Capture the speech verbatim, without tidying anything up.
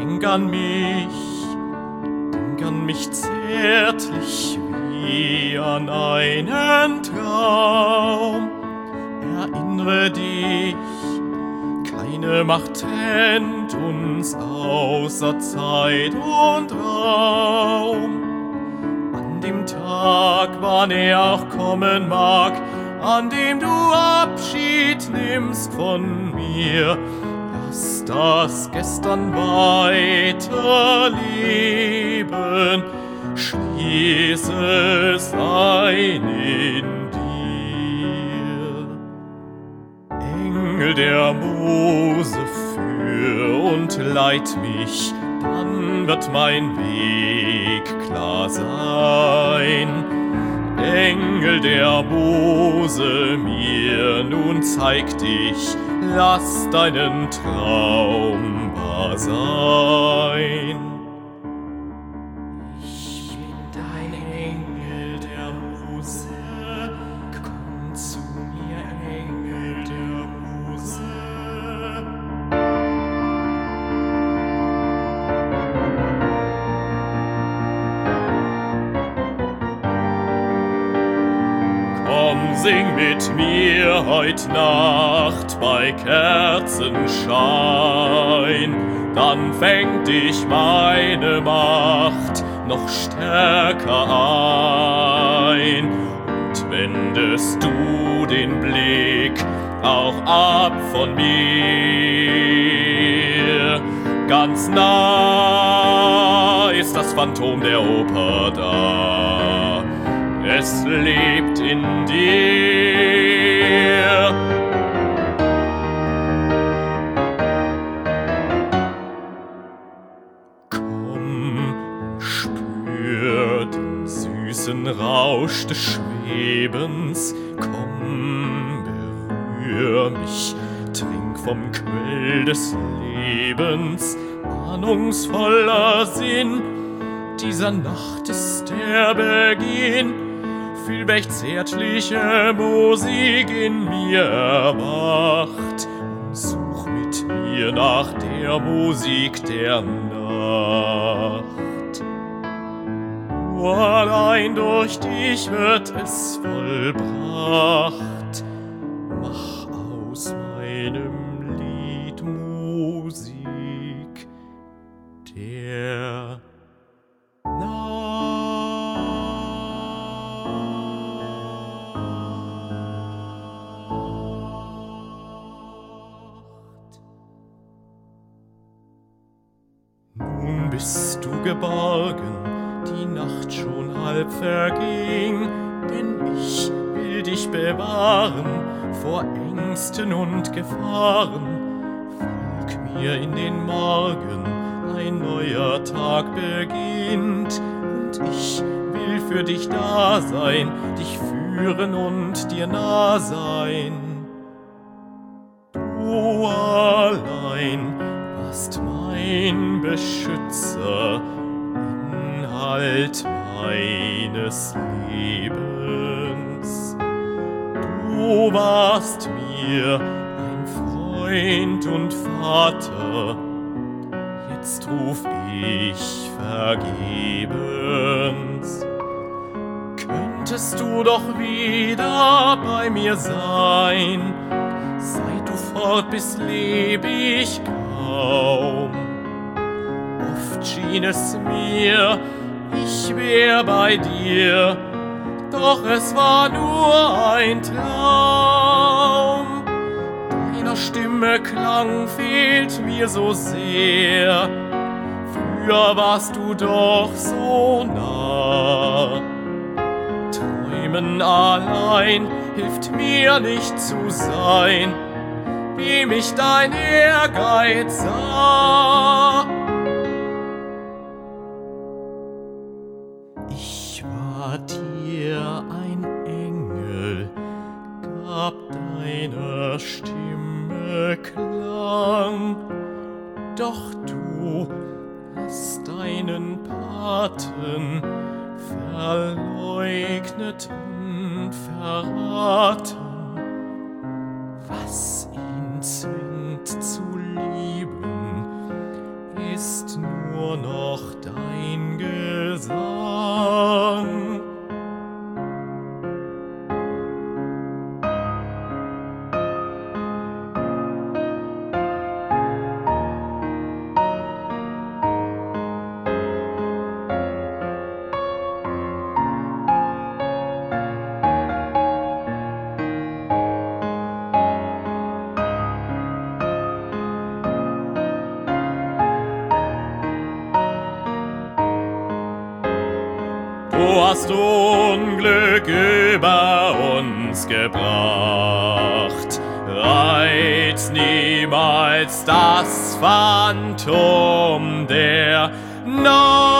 denk an mich, denk an mich zärtlich wie an einen Traum. Erinnere dich, keine Macht trennt uns außer Zeit und Raum. An dem Tag, wann er auch kommen mag, an dem du Abschied nimmst von mir, lass das Gestern weiterleben, schließ es ein in dir. Engel der Mose, führ und leit mich, dann wird mein Weg klar sein. Engel der Mose, mir nun zeig dich, lass deinen Traum wahr sein. Ich bin dein Engel der Mose, komm zu mir, Engel der Mose. Komm, sing mit mir heut Nacht bei Kerzenschein, dann fängt dich meine Macht noch stärker ein. Und wendest du den Blick auch ab von mir, ganz nah ist das Phantom der Oper da. Es lebt in dir. Komm und spür den süßen Rausch des Schwebens. Komm, berühr mich, trink vom Quell des Lebens. Ahnungsvoller Sinn dieser Nacht ist der Beginn. Fühl, welch zärtliche Musik in mir erwacht, und such mit mir nach der Musik der Nacht. Nur allein durch dich wird es vollbracht. Mach aus meinem Lied Musik der Nun bist du geborgen, die Nacht schon halb verging, denn ich will dich bewahren vor Ängsten und Gefahren. Folg mir in den Morgen, ein neuer Tag beginnt, und ich will für dich da sein, dich führen und dir nah sein. Du allein warst mein Beschützer, Inhalt meines Lebens. Du warst mir ein Freund und Vater, jetzt ruf ich vergebens. Könntest du doch wieder bei mir sein, seit du fort bist, leb ich kaum. Oft schien es mir, ich wär bei dir, doch es war nur ein Traum. Deiner Stimme Klang fehlt mir so sehr, früher warst du doch so nah. Träumen allein hilft mir nicht zu sein, wie mich dein Ehrgeiz sah. Ich war dir ein Engel, gab deiner Stimme Klang, doch du hast deinen Paten verleugnet und verraten. Was ihn zwingt zu lieben, ist du hast Unglück über uns gebracht. Reiz niemals das Phantom der Nacht.